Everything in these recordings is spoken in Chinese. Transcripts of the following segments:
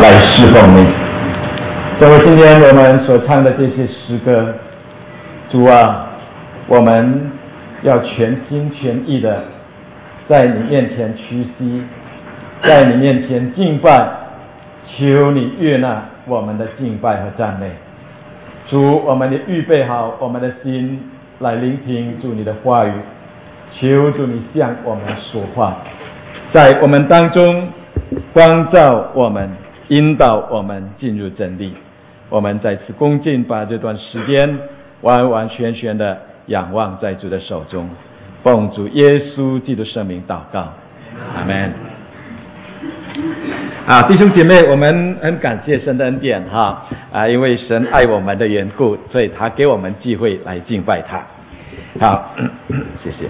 来侍奉你。正如今天我们所唱的这些诗歌，主啊，我们要全心全意的在你面前屈膝，在你面前敬拜，求你悦纳我们的敬拜和赞美。主，我们也预备好我们的心来聆听主你的话语，求主你向我们说话，在我们当中光照我们，引导我们进入真理。我们再次恭敬把这段时间完完全全的仰望在主的手中，奉主耶稣基督圣名祷告，阿们。弟兄姐妹，我们很感谢神的恩典因为神爱我们的缘故，所以他给我们机会来敬拜他。好，谢谢。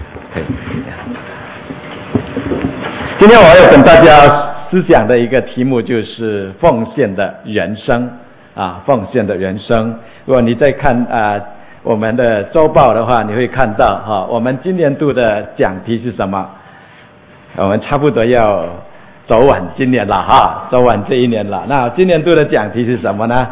今天我要跟大家思想的一个题目就是奉献的人生奉献的人生。如果你在看我们的周报的话，你会看到我们今年度的讲题是什么？我们差不多要走完今年了走完这一年了。那今年度的讲题是什么呢？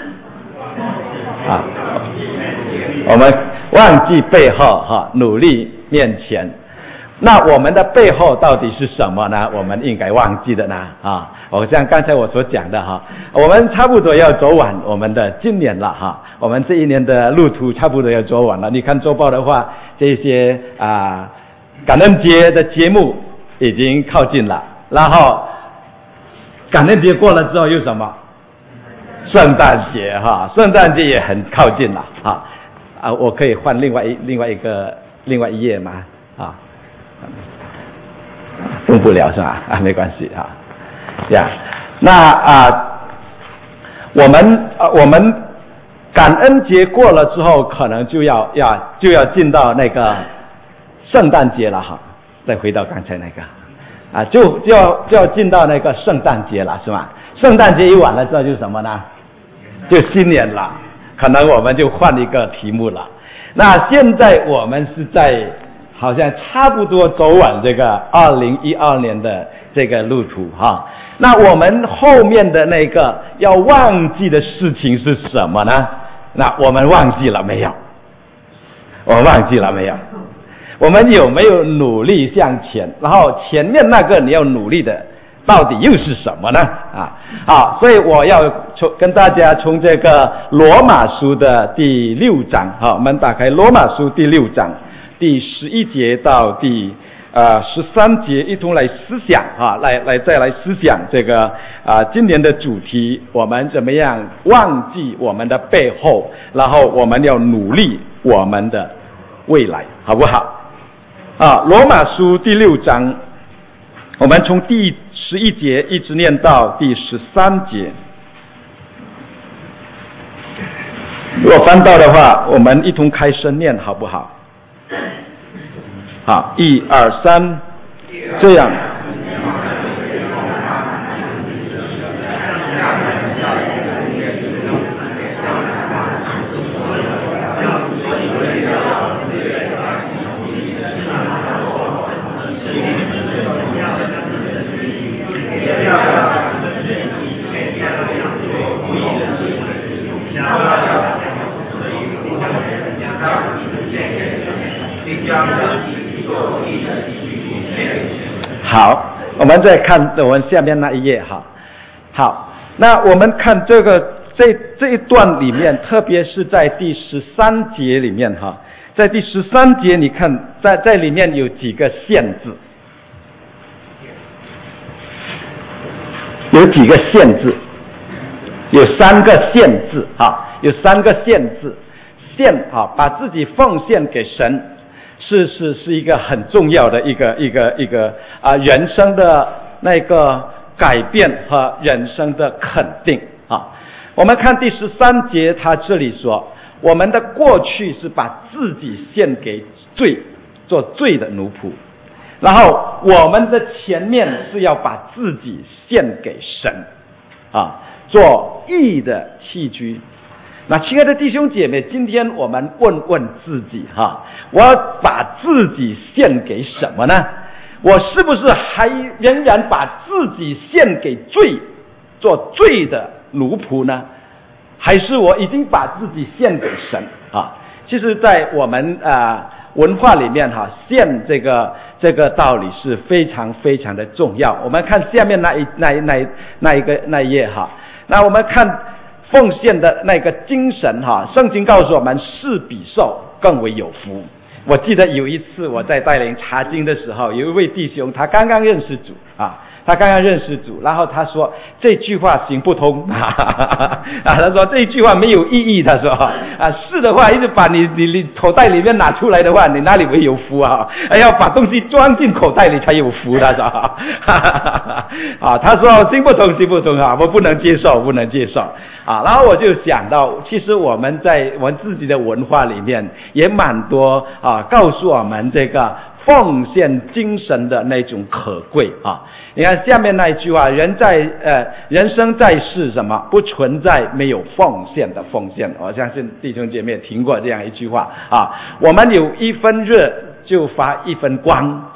我们忘记背后努力面前。那我们的背后到底是什么呢？我们应该忘记的呢？我像刚才我所讲的我们差不多要走完我们的今年了我们这一年的路途差不多要走完了。你看周报的话，这些感恩节的节目已经靠近了，然后感恩节过了之后又什么？圣诞节圣诞节也很靠近了我可以换另外一页吗？动不了是吧？没关系那我们感恩节过了之后，可能就要进到那个圣诞节了再回到刚才那个就要进到那个圣诞节了是吧？圣诞节一完了之后就什么呢？就新年了，可能我们就换一个题目了。那现在我们是在好像差不多走完这个2012年的这个路途那我们后面的那个要忘记的事情是什么呢？那我们忘记了没有？我们忘记了没有？我们有没有努力向前？然后前面那个你要努力的到底又是什么呢？所以我要跟大家从这个罗马书的第6章我们打开罗马书第6章第11节到第13节，一同来思想再来思想这个今年的主题，我们怎么样忘记我们的背后，然后我们要努力我们的未来，好不好？罗马书第6章，我们从第11节一直念到第13节。如果翻到的话，我们一同开声念好不好？1、2、3，这样。好，我们再看我们下面那一页好，那我们看这一段里面，特别是在第13节里面在第13节你看在里面有几个限制，有几个限制，有3个限制有3个限制。把自己奉献给神是一个很重要的一个人生的那个改变和人生的肯定我们看第13节，他这里说我们的过去是把自己献给罪，做罪的奴仆，然后我们的前面是要把自己献给神做义的器具。那亲爱的弟兄姐妹，今天我们问问自己我要把自己献给什么呢？我是不是还仍然把自己献给罪做罪的奴仆呢？还是我已经把自己献给神啊？其实在我们文化里面献这个道理是非常非常的重要。我们看下面那一页那我们看奉献的那个精神圣经告诉我们，施比受更为有福。我记得有一次我在带领查经的时候，有一位弟兄他刚刚认识主然后他说这句话行不通他说这句话没有意义，他说是的话一直把你口袋里面拿出来的话，你哪里会有福要把东西装进口袋里才有福，他说他说行不通我不能接受然后我就想到，其实我们在我们自己的文化里面也蛮多告诉我们这个奉献精神的那种可贵你看下面那一句话，人生在世什么不存在没有奉献的奉献。我相信弟兄姐妹听过这样一句话我们有一分热就发一分光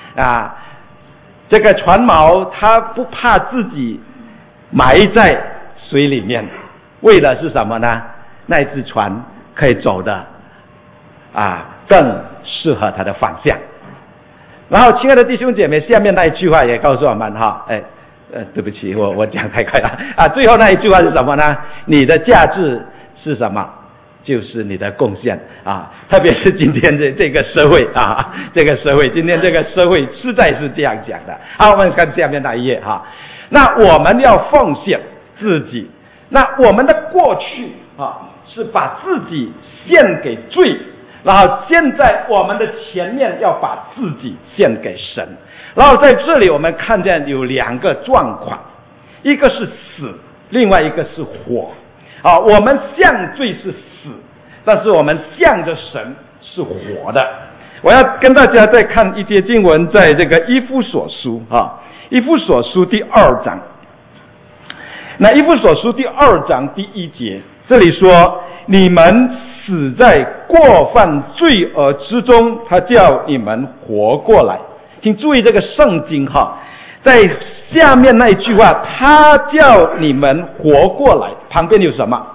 这个船锚它不怕自己埋在水里面，为的是什么呢？那只船可以走的更适合它的方向。然后亲爱的弟兄姐妹，下面那一句话也告诉我们对不起，我讲太快了最后那一句话是什么呢？你的价值是什么？就是你的贡献特别是今天这个社会今天这个社会实在是这样讲的我们看下面那一页那我们要奉献自己，那我们的过去是把自己献给罪，然后现在我们的前面要把自己献给神。然后在这里我们看见有两个状况，一个是死，另外一个是活我们向罪是死，但是我们向着神是活的。我要跟大家再看一节经文，在这个以弗所书以弗所书第2章。那以弗所书第2章第1节，这里说你们死在过犯罪恶之中，他叫你们活过来。请注意这个圣经在下面那一句话，他叫你们活过来，旁边有什么？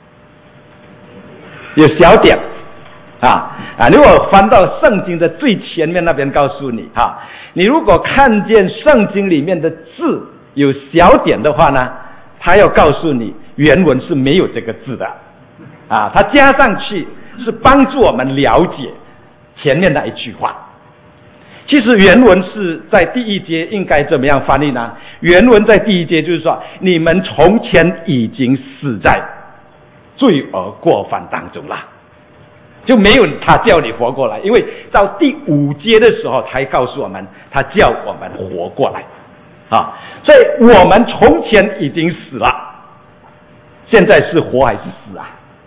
有小点如果翻到圣经的最前面那边告诉你你如果看见圣经里面的字有小点的话呢，他要告诉你原文是没有这个字的他加上去是帮助我们了解前面那一句话。其实原文是在第1节应该怎么样翻译呢？原文在第1节就是说，你们从前已经死在罪恶过犯当中了，就没有他叫你活过来，因为到第5节的时候才告诉我们他叫我们活过来所以我们从前已经死了，现在是活还是死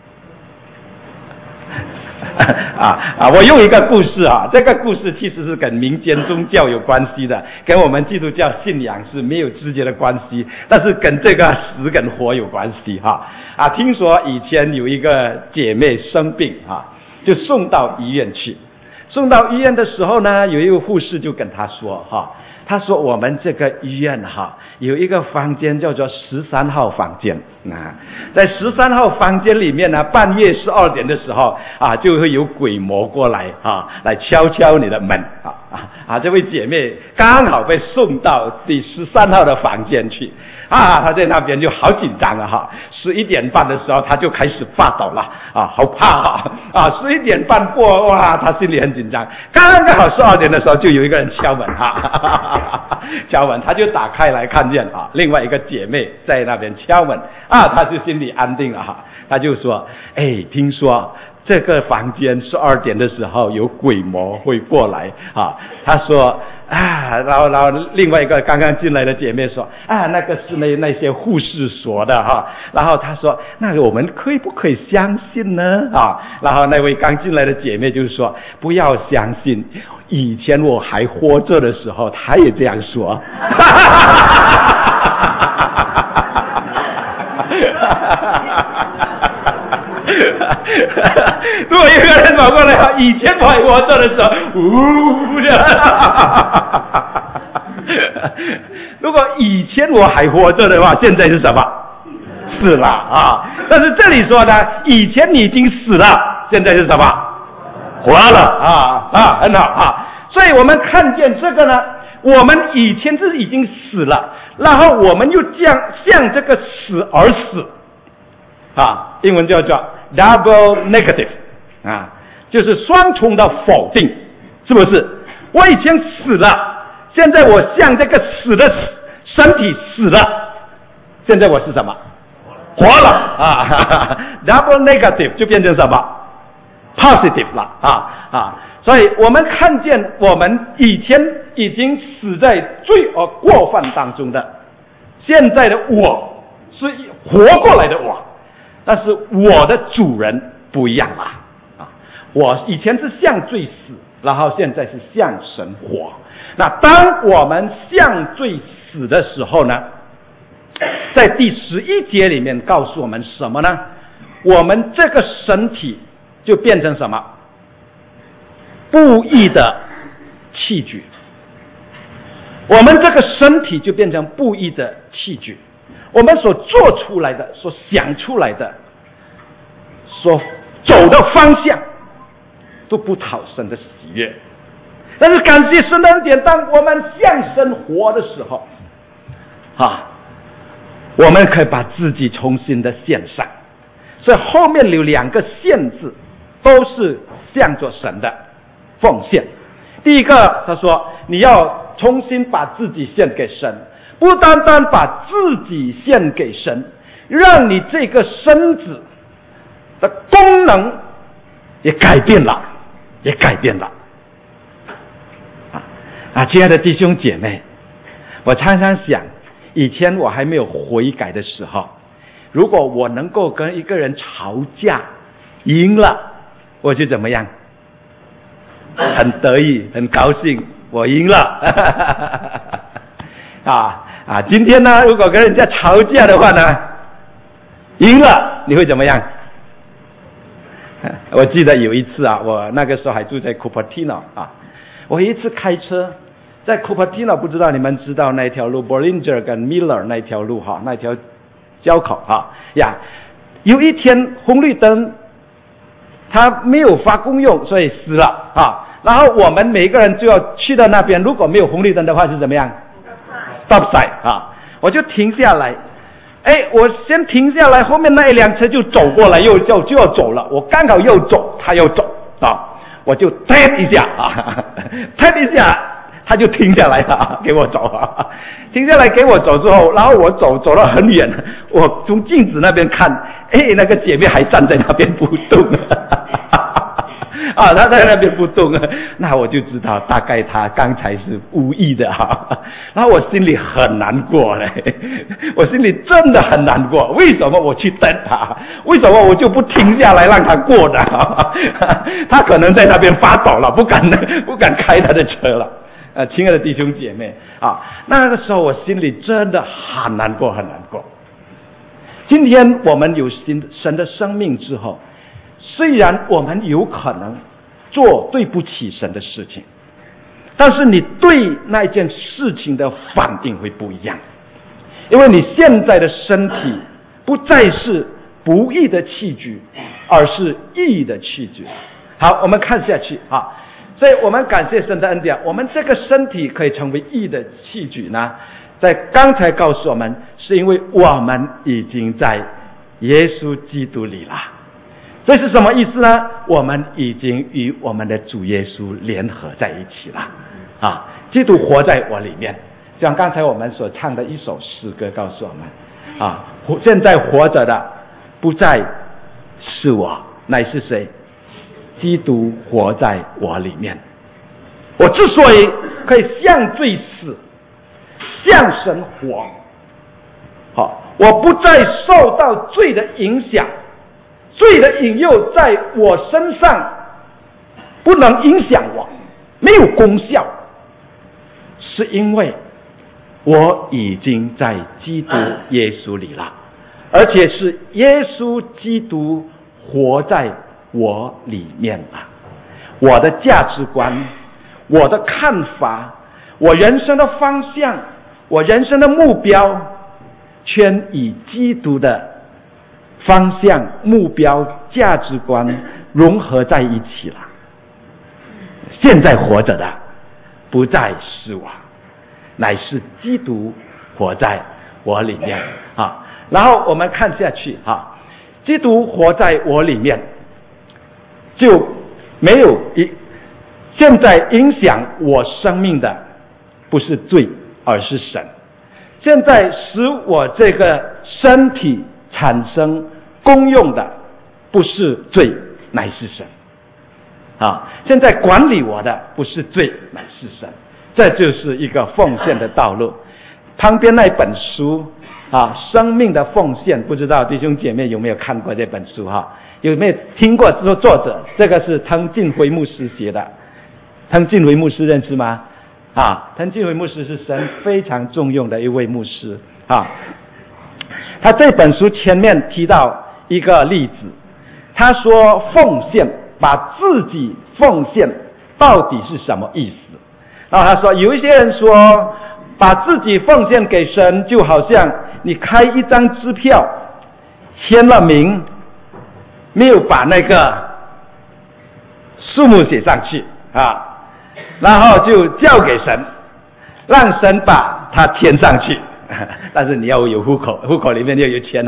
我用一个故事这个故事其实是跟民间宗教有关系的，跟我们基督教信仰是没有直接的关系，但是跟这个死跟活有关系听说以前有一个姐妹生病就送到医院去，送到医院的时候呢，有一个护士就跟她说他说我们这个医院有一个房间叫做13号房间在13号房间里面呢，半夜12点的时候就会有鬼魔过来来敲敲你的门这位姐妹刚好被送到第13号的房间去她在那边就好紧张11点半的时候她就开始发抖了好怕11点半过哇，她心里很紧张，刚好12点的时候就有一个人敲门敲门，他就打开来看见另外一个姐妹在那边敲门他就心里安定了他就说听说这个房间12点的时候有鬼魔会过来他说然后另外一个刚刚进来的姐妹说那个是那些护士说的然后他说那我们不可以相信呢然后那位刚进来的姐妹就说不要相信，以前我还活着的时候他也这样说如果一个人跑过来以前我还活着的时候如果以前我还活着的话，现在是什么？死了啊！但是这里说呢，以前你已经死了，现在是什么？活了很好啊！所以我们看见这个呢，我们以前是已经死了，然后我们又向这个死而死啊，英文叫做 double negative 啊，就是双重的否定，是不是？我以前死了，现在我向这个死的身体死了，现在我是什么？活了啊！double negative 就变成什么 ？positive 了啊！所以我们看见我们以前已经死在罪恶过犯当中的，现在的我是活过来的我，但是我的主人不一样了啊！我以前是向罪死，然后现在是向神活。那当我们向罪死的时候呢，在第11节里面告诉我们什么呢？我们这个身体就变成什么？不义的器具。我们这个身体就变成不义的器具。我们所做出来的，所想出来的，所走的方向都不讨神的喜悦。但是感谢神的恩典，当我们向神活的时候我们可以把自己重新的献上。所以后面有2个献字都是向着神的奉献。第一个他说你要重新把自己献给神，不单单把自己献给神，让你这个身子的功能也改变了亲爱的弟兄姐妹，我常常想，以前我还没有悔改的时候，如果我能够跟一个人吵架赢了，我就怎么样？很得意，很高兴，我赢了今天呢，如果跟人家吵架的话呢，赢了你会怎么样？我记得有一次我那个时候还住在 Cupertino 我一次开车在 Cupertino， 不知道你们知道那条路 Bollinger 跟 Miller 那条路那条交口有一天红绿灯它没有发功用，所以死了然后我们每个人就要去到那边，如果没有红绿灯的话是怎么样？ Stop sign 我就停下来，我先停下来，后面那一辆车就走过来，就要走了，我刚好又走，他又走我就 tap 一下tap 一下，他就停下来了，给我走停下来给我走之后，然后我走了很远，我从镜子那边看，那个姐妹还站在那边不动她在那边不动那我就知道大概她刚才是无意的然后我心里很难过我心里真的很难过，为什么我去等她？为什么我就不停下来让她过呢？她可能在那边发抖了，不敢开她的车了。亲爱的弟兄姐妹那个时候我心里真的很难过。今天我们有神的生命之后，虽然我们有可能做对不起神的事情，但是你对那件事情的反应会不一样，因为你现在的身体不再是不义的器具，而是义的器具。好，我们看下去所以我们感谢神的恩典，我们这个身体可以成为义的器具呢，在刚才告诉我们，是因为我们已经在耶稣基督里了。这是什么意思呢？我们已经与我们的主耶稣联合在一起了基督活在我里面，像刚才我们所唱的一首诗歌告诉我们现在活着的不再是我，乃是谁？基督活在我里面。我之所以可以向罪死，向神活我不再受到罪的影响，罪的引诱在我身上不能影响我，没有功效，是因为我已经在基督耶稣里了，而且是耶稣基督活在我里面了。我的价值观，我的看法， 我人生的方向，我人生的目标，全以基督的方向、目标、价值观融合在一起了。现在活着的不再是我，乃是基督活在我里面啊。然后我们看下去啊，基督活在我里面，就没有现在影响我生命的不是罪，而是神。现在使我这个身体产生功用的不是罪，乃是神啊！现在管理我的不是罪，乃是神。这就是一个奉献的道路。旁边那本书啊，生命的奉献，不知道弟兄姐妹有没有看过这本书哈？有没有听过这个作者？这个是滕近辉牧师写的。滕近辉牧师认识吗？啊，滕近辉牧师是神非常重用的一位牧师啊。他这本书前面提到一个例子，他说奉献，把自己奉献到底是什么意思？然后他说，有一些人说，把自己奉献给神，就好像你开一张支票，签了名，没有把那个数目写上去啊，然后就交给神，让神把它填上去。但是你要有户口，户口里面要有钱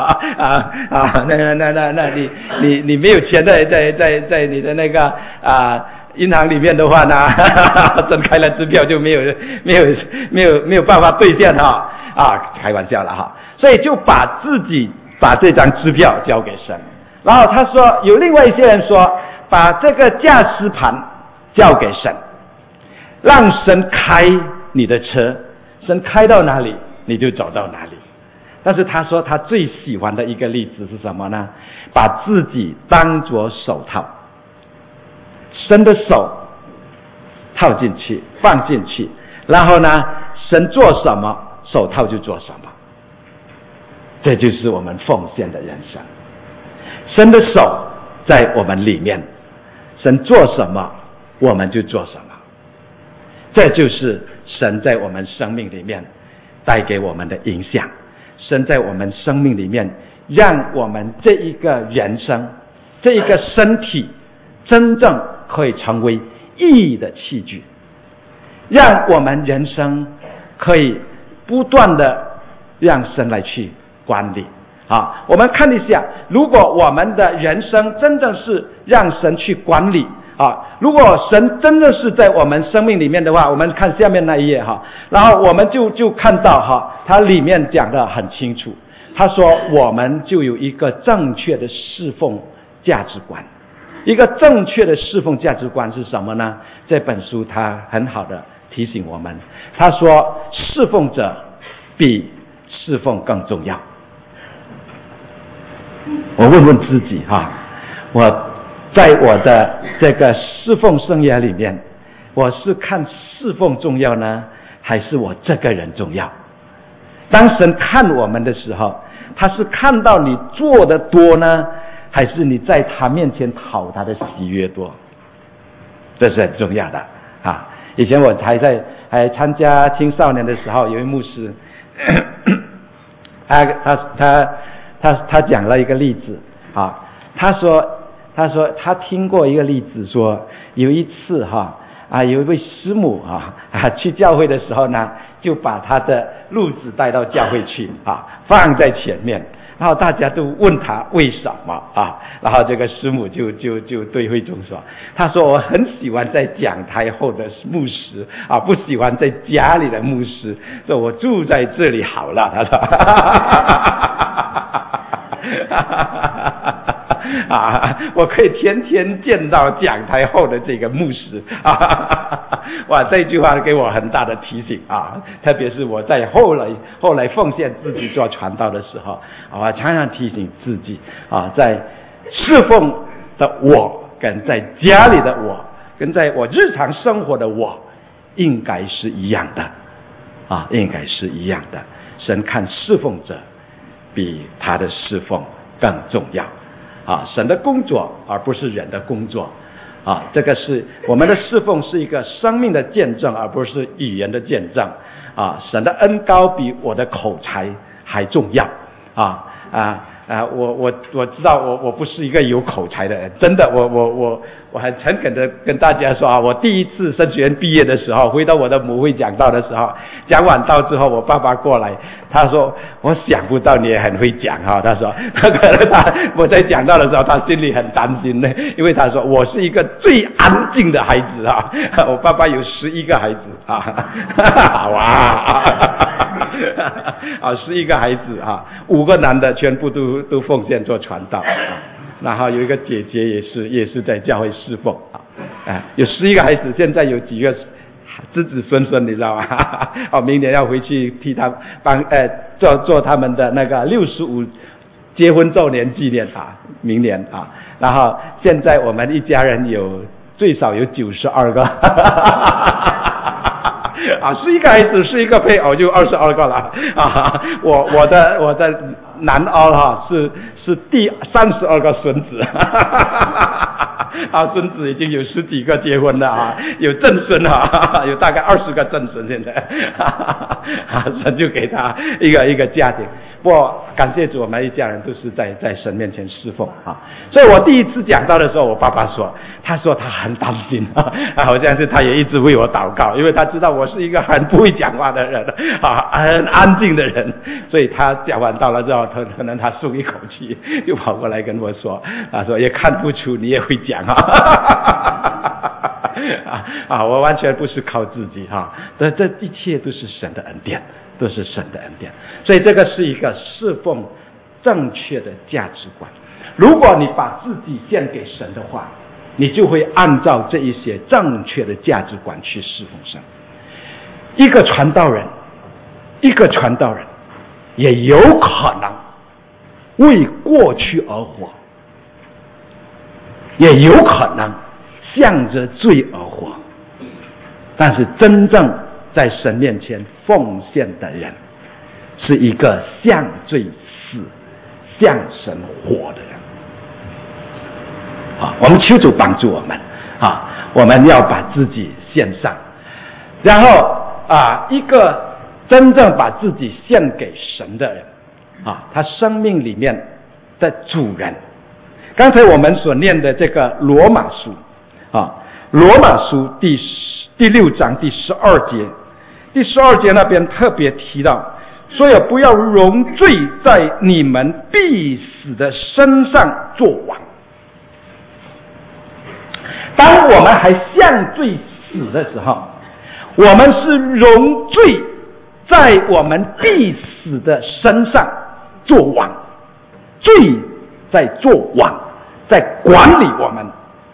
那你没有钱在你的那个银行里面的话呢，真开了支票就没有办法兑现开玩笑了哈。所以就把这张支票交给神。然后他说，有另外一些人说，把这个驾驶盘交给神，让神开你的车，神开到哪里你就走到哪里。但是他说他最喜欢的一个例子是什么呢？把自己当作手套，神的手套进去放进去，然后呢神做什么手套就做什么。这就是我们奉献的人生。神的手在我们里面，神做什么我们就做什么。这就是神在我们生命里面带给我们的影响。神在我们生命里面让我们这一个人生，这一个身体真正可以成为意义的器具，让我们人生可以不断的让神来去管理我们看一下，如果我们的人生真正是让神去管理如果神真的是在我们生命里面的话，我们看下面那一页然后我们就看到它里面讲得很清楚。他说我们就有一个正确的侍奉价值观。一个正确的侍奉价值观是什么呢？这本书他很好的提醒我们，他说侍奉者比侍奉更重要。我问问自己我在我的这个侍奉生涯里面，我是看侍奉重要呢，还是我这个人重要？当神看我们的时候，他是看到你做的多呢，还是你在他面前讨他的喜悦多？这是很重要的以前我还参加青少年的时候，有一位牧师他讲了一个例子他说他听过一个例子，说有一次有一位师母去教会的时候呢，就把他的褥子带到教会去放在前面，然后大家都问他为什么然后这个师母就对会众说，他说我很喜欢在讲台后的牧师不喜欢在家里的牧师，说我住在这里好了，他说我可以天天见到讲台后的这个牧师哇，这句话给我很大的提醒特别是我在后来奉献自己做传道的时候我常常提醒自己在侍奉的我跟在家里的我跟在我日常生活的我应该是一样的应该是一样的。神看侍奉者比他的侍奉更重要神的工作而不是人的工作啊，这个是我们的侍奉是一个生命的见证，而不是语言的见证啊。神的恩膏比我的口才还重要我知道我不是一个有口才的人，真的，我很诚恳的跟大家说啊，我第一次神学院毕业的时候，回到我的母会讲道的时候，讲完道之后，我爸爸过来，他说我想不到你也很会讲哈，他说可能我在讲道的时候，他心里很担心呢，因为他说我是一个最安静的孩子啊，我爸爸有11个孩子啊，好啊11个孩子啊，5个男的全部都奉献做传道啊，然后有一个姐姐也是在教会侍奉有11个孩子，现在有几个子子孙你知道吗？明年要回去替他做他们的那个65结婚周年纪念明年然后现在我们一家人最少有92个11个孩子是一个配偶就22个了我的男儿是第32个孙子孙子已经有10几个结婚了有正孙有大概20个正孙现在神就给他一个家庭。不过感谢主，我们一家人都是在神面前侍奉所以我第一次讲到的时候，我爸爸说他很担心好像是他也一直为我祷告，因为他知道我是一个很不会讲话的人很安静的人，所以他讲完道了之后，可能他松一口气，又跑过来跟我说，他说也看不出你也会讲我完全不是靠自己这一切都是神的恩典，都是神的恩典。所以这个是一个侍奉正确的价值观。如果你把自己献给神的话，你就会按照这一些正确的价值观去侍奉神。一个传道人也有可能为过去而活，也有可能向着罪而活，但是真正在神面前奉献的人，是一个向罪死、向神活的人我们求主帮助我们我们要把自己献上，然后一个真正把自己献给神的人他生命里面的主人。刚才我们所念的这个罗马书罗马书第6章第12节，第12节那边特别提到，所以不要容罪在你们必死的身上作王。当我们还向罪死的时候，我们是容罪在我们必死的身上作王，罪在作王，在管理我们，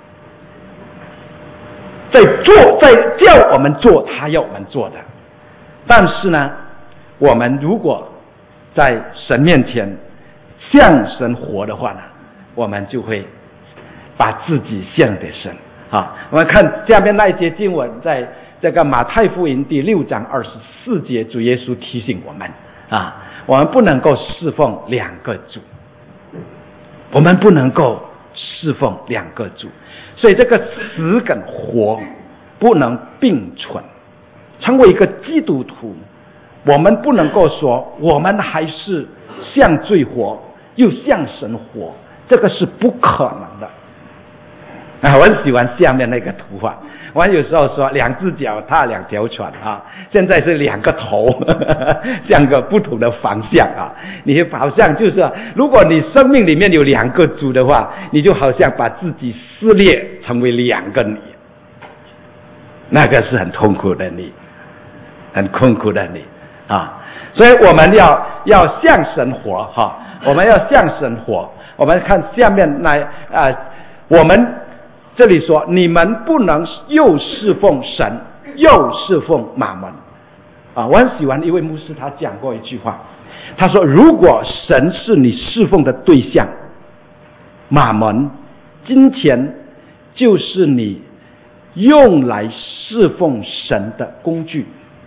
在叫我们做他要我们做的。但是呢，我们如果在神面前向神活的话呢，我们就会把自己献给神我们看下面那一节经文，在这个马太福音第6章24节，主耶稣提醒我们我们不能够侍奉2个主，我们不能够侍奉2个主，所以这个死跟活不能并存。成为一个基督徒，我们不能够说我们还是向罪活又向神活，这个是不可能的我很喜欢下面那个图画，我有时候说2只脚踏2条船现在是2个头向个不同的方向你好像就是如果你生命里面有2个主的话，你就好像把自己撕裂成为2个你，那个是很痛苦的你，很困苦的你所以我们要向神活我们要向神活。我们看下面我们这里说，你们不能又侍奉神又侍奉马门我很喜欢一位牧师，他讲过一句话，他说如果神是你侍奉的对象，马门金钱就是你用来侍奉神的工具。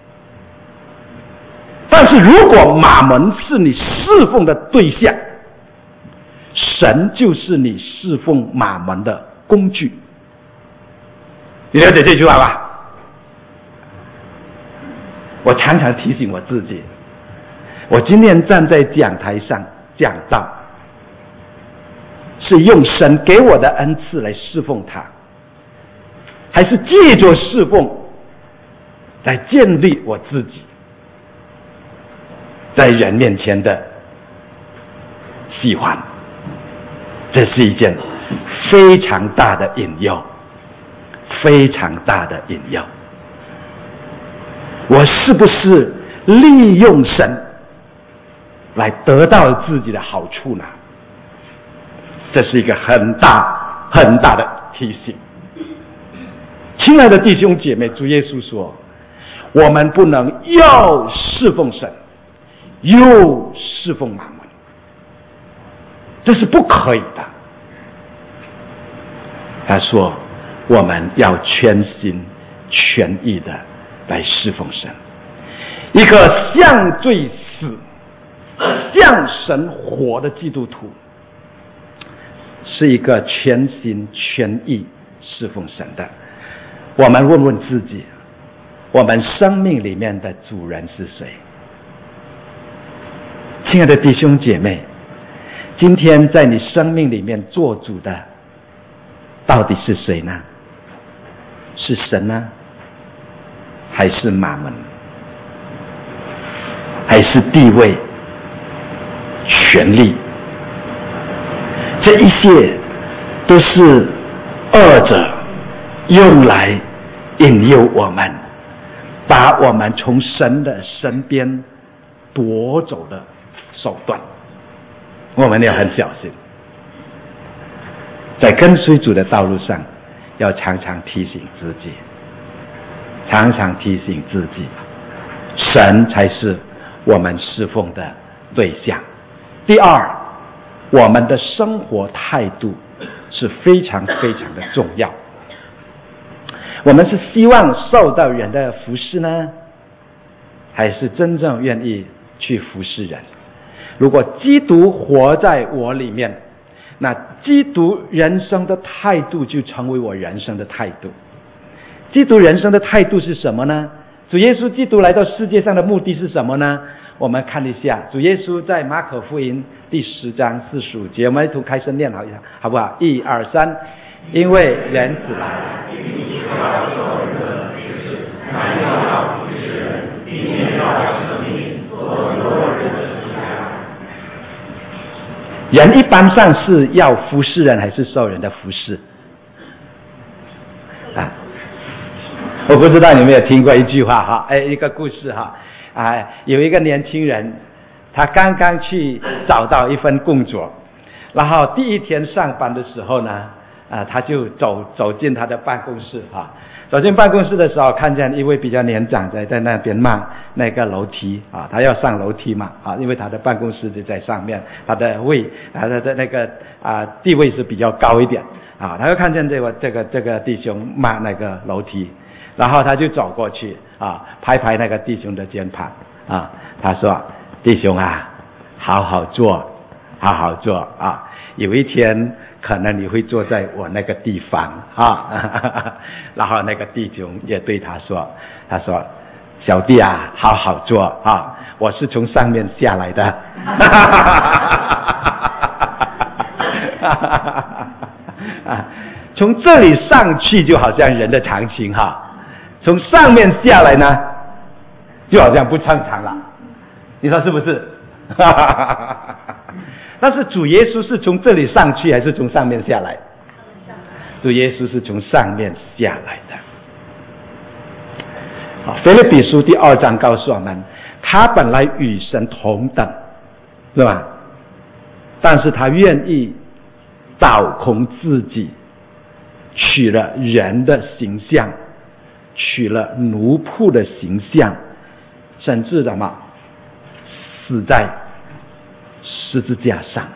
但是如果马门是你侍奉的对象，神就是你侍奉马门的工具你了解这句话吧？我常常提醒我自己，我今天站在讲台上讲道，是用神给我的恩赐来侍奉他，还是借着侍奉来建立我自己在人面前的喜欢？这是一件非常大的引诱，非常大的引诱。我是不是利用神来得到自己的好处呢？这是一个很大很大的提醒。亲爱的弟兄姐妹，主耶稣说，我们不能又侍奉神又侍奉马门，这是不可以的。他说我们要全心全意的来侍奉神。一个向罪死向神活的基督徒，是一个全心全意侍奉神的。我们问问自己，我们生命里面的主人是谁？亲爱的弟兄姐妹，今天在你生命里面做主的到底是谁呢？是神呢？还是马门？还是地位、权力？这一切都是恶者用来引诱我们，把我们从神的身边夺走的手段。我们要很小心，在跟随主的道路上，要常常提醒自己，常常提醒自己，神才是我们侍奉的对象。第二，我们的生活态度是非常非常的重要。我们是希望受到人的服侍呢，还是真正愿意去服侍人？如果基督活在我里面，那基督人生的态度就成为我人生的态度。基督人生的态度是什么呢？主耶稣基督来到世界上的目的是什么呢？我们看一下，主耶稣在马可福音第10章45节，我们一同开声念好一下，好不好？1、2、3。因为人子来，要做人的事，乃要服侍人，并且要生命做多人的事。人一般上是要服侍人，还是受人的服侍？啊，我不知道你有没有听过一句话哈，一个故事哈，有一个年轻人，他刚刚去找到一份工作，然后第一天上班的时候呢，他就走进他的办公室哈。走进办公室的时候，看见一位比较年长的在那边骂那个楼梯啊，他要上楼梯嘛啊，因为他的办公室就在上面，他的那个地位是比较高一点啊。他就看见这个弟兄骂那个楼梯，然后他就走过去啊，拍那个弟兄的肩膀啊，他说：“弟兄啊，好好做，好好做啊，有一天可能你会坐在我那个地方啊。”然后那个弟兄也对他说：“小弟啊，好好做啊，我是从上面下来的。”从这里上去就好像人的常情哈，从上面下来呢，就好像不正常了。你说是不是？但是主耶稣是从这里上去还是从上面下来？主耶稣是从上面下来的。腓立比书第2章告诉我们，他本来与神同等，对吧？但是他愿意倒空自己，取了人的形象，取了奴仆的形象，甚至什么死在十字架上。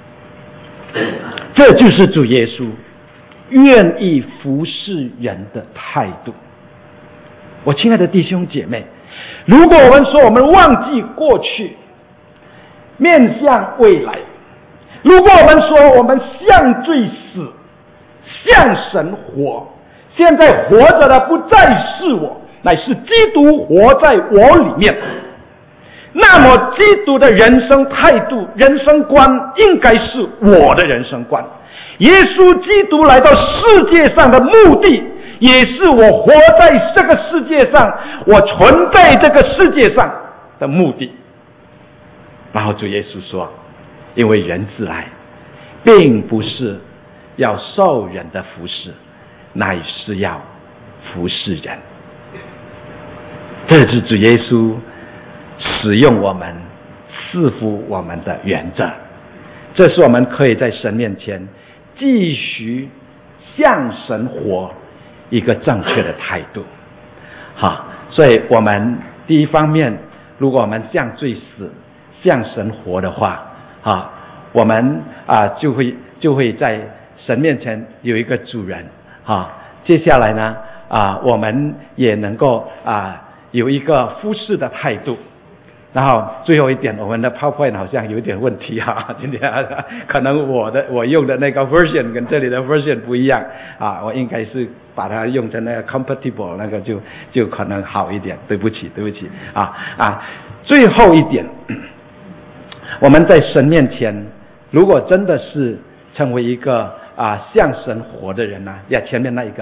这就是主耶稣愿意服侍人的态度。我亲爱的弟兄姐妹，如果我们说我们忘记过去，面向未来，如果我们说我们向罪死，向神活， 现在活着的不再是我，乃是基督活在我里面。那么基督的人生态度、人生观应该是我的人生观。耶稣基督来到世界上的目的，也是我活在这个世界上，我存在这个世界上的目的。然后主耶稣说，因为人子来并不是要受人的服侍，乃是要服侍人。这是主耶稣使用我们、赐福我们的原则。这是我们可以在神面前继续向神活一个正确的态度。好，所以我们第一方面，如果我们向罪死、向神活的话，我们就会在神面前有一个主人。接下来呢，我们也能够有一个服侍的态度。然后最后一点，我们的 PowerPoint 好像有点问题今天可能我用的那个 version 跟这里的 version 不一样我应该是把它用成那个 compatible， 那个就可能好一点，对不起最后一点，我们在神面前，如果真的是成为一个向神活的人前面那一个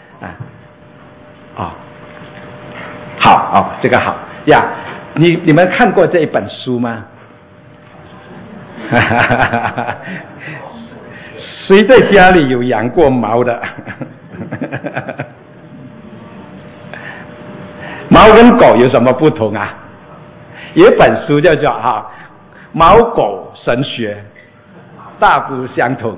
好这个好你们看过这一本书吗？谁在家里有养过猫的？猫跟狗有什么不同有一本书叫做猫狗神学，大不相同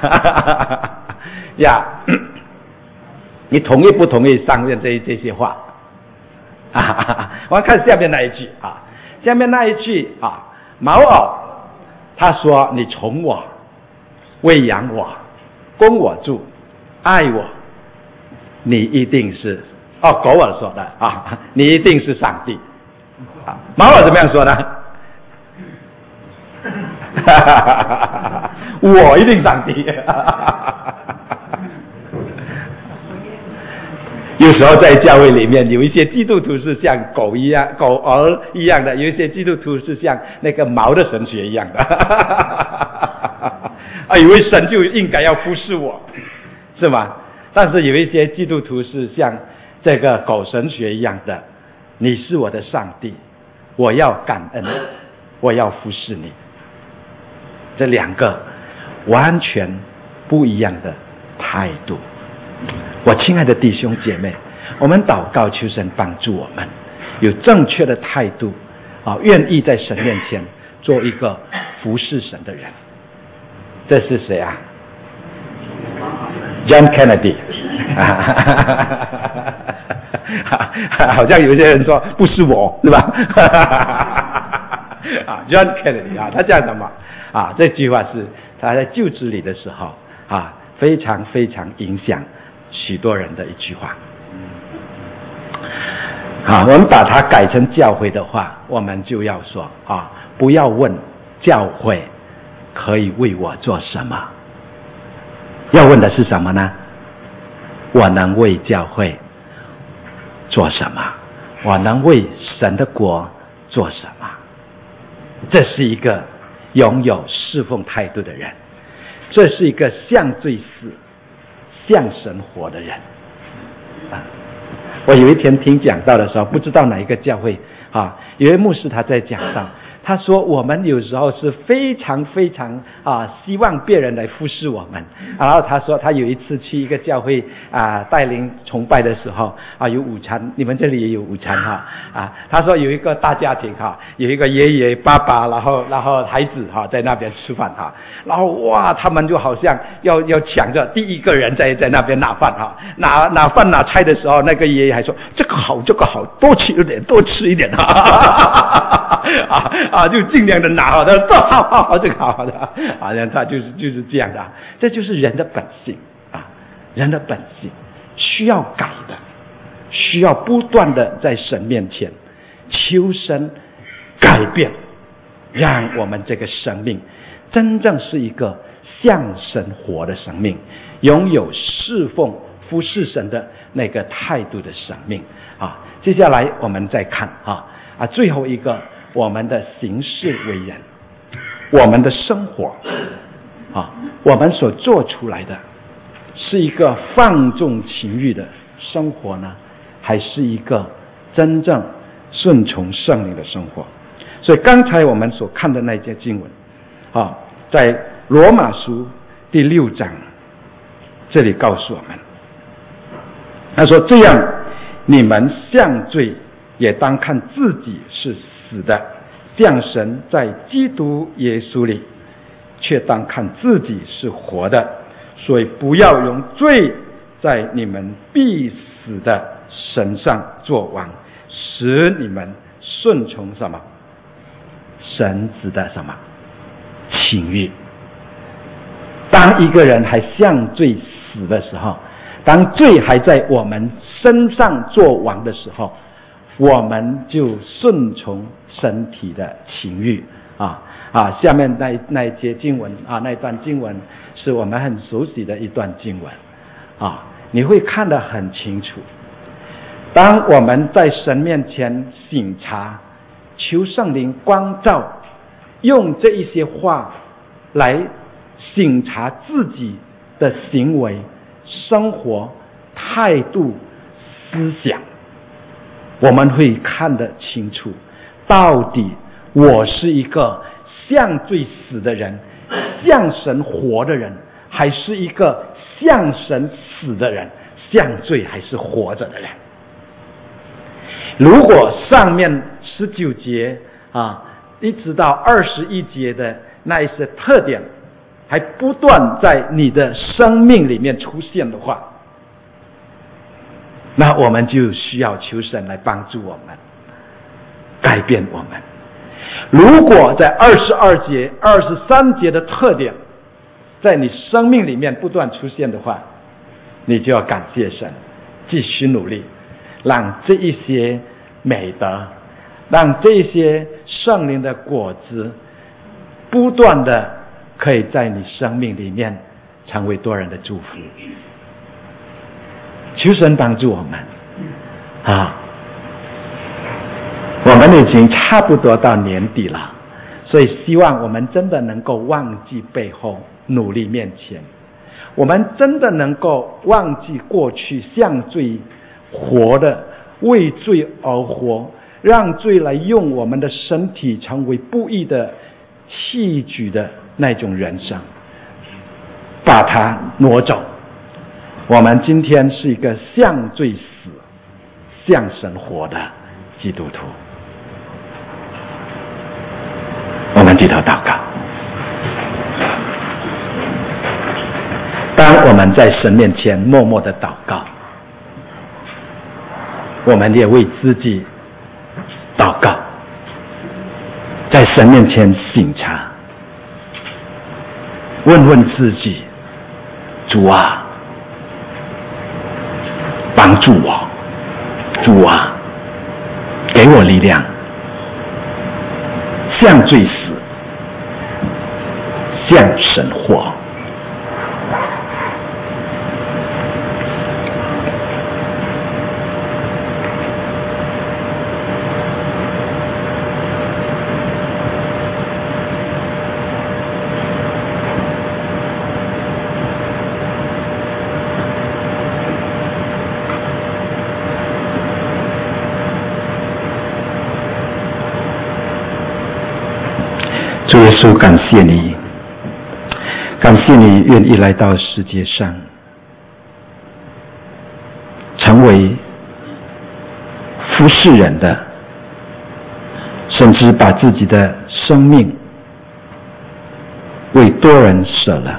你同意不同意上面这些话？我们看下面那一句下面那一句毛袄他说，你宠我，喂养我，供我住，爱我，你一定是狗儿说的你一定是上帝毛袄怎么样说呢？我一定上帝有时候在教会里面，有一些基督徒是像狗儿一样的，有一些基督徒是像那个毛的神学一样的以为神就应该要服侍我，是吗？但是有一些基督徒是像这个狗神学一样的，你是我的上帝，我要感恩，我要服侍你。这两个完全不一样的态度。我亲爱的弟兄姐妹，我们祷告求神帮助我们有正确的态度愿意在神面前做一个服侍神的人。这是谁John Kennedy 好像有些人说不是我，是吧John Kennedy 他这样的嘛这句话是他在就职礼的时候非常非常影响许多人的一句话我们把它改成教会的话，我们就要说不要问教会可以为我做什么，要问的是什么呢？我能为教会做什么？我能为神的国做什么？这是一个拥有侍奉态度的人，这是一个向罪死、向神活的人我有一天听讲道的时候，不知道哪一个教会有位牧师他在讲道，他说我们有时候是非常非常希望别人来服侍我们。然后他说他有一次去一个教会带领崇拜的时候有午餐，你们这里也有午餐他说有一个大家庭有一个爷爷爸爸，然后孩子在那边吃饭然后哇，他们就好像要抢着第一个人在那边拿饭拿饭拿菜的时候，那个爷爷还说这个好多吃一点就尽量的拿好，这个好的他就是这样的这就是人的本性人的本性需要改的，需要不断的在神面前求神改变，让我们这个生命真正是一个向神活的生命，拥有侍奉服侍神的那个态度的生命啊。接下来我们再看最后一个，我们的行事为人，我们的生活我们所做出来的是一个放纵情欲的生活呢，还是一个真正顺从圣灵的生活？所以刚才我们所看的那节经文在罗马书第6章这里告诉我们，他说这样你们向罪也当看自己是死的，向神在基督耶稣里却当看自己是活的，所以不要用罪在你们必死的身上作王，使你们顺从什么？神子的什么？情欲。当一个人还向罪死的时候，当罪还在我们身上作王的时候，我们就顺从身体的情欲下面那一节经文那一段经文是我们很熟悉的一段经文你会看得很清楚。当我们在神面前省察，求圣灵光照，用这一些话来省察自己的行为、生活、态度、思想，我们会看得清楚，到底我是一个向罪死的人，向神活的人，还是一个向神死的人，向罪还是活着的人。如果上面19节一直到21节的那一些特点还不断在你的生命里面出现的话，那我们就需要求神来帮助我们，改变我们。如果在22节、23节的特点在你生命里面不断出现的话，你就要感谢神，继续努力，让这一些美德，让这些圣灵的果子不断的可以在你生命里面成为多人的祝福。求神帮助我们我们已经差不多到年底了，所以希望我们真的能够忘记背后，努力面前。我们真的能够忘记过去向罪活的，为罪而活，让罪来用我们的身体成为不义的器具的那种人生，把它挪走。我们今天是一个向罪死、向神活的基督徒。我们低头祷告。当我们在神面前默默的祷告，我们也为自己祷告，在神面前省察，问问自己，主啊，帮助我，主啊，给我力量，向罪死，向神活。主耶稣，感谢你，感谢你愿意来到世界上，成为服侍人的，甚至把自己的生命为多人舍了，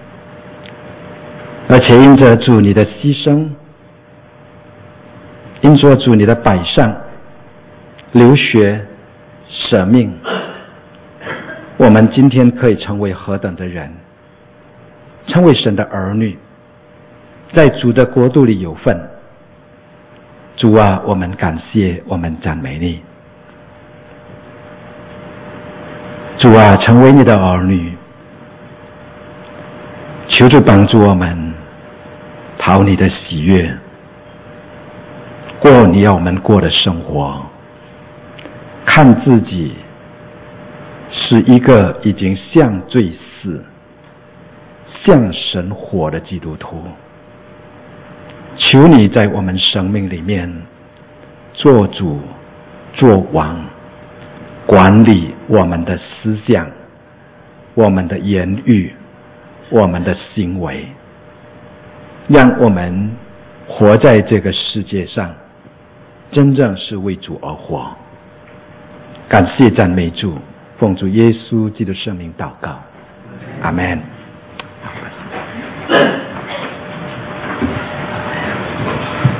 而且因着主你的牺牲，因着主你的摆上，流血舍命，我们今天可以成为何等的人，成为神的儿女，在主的国度里有份。主啊，我们感谢，我们赞美你。主啊，成为你的儿女，求主帮助我们讨你的喜悦，过你要我们过的生活，看自己是一个已经向罪死、向神活的基督徒。求你在我们生命里面做主做王，管理我们的思想、我们的言语、我们的行为，让我们活在这个世界上真正是为主而活。感谢赞美主，奉主耶稣基督圣名祷告，阿们。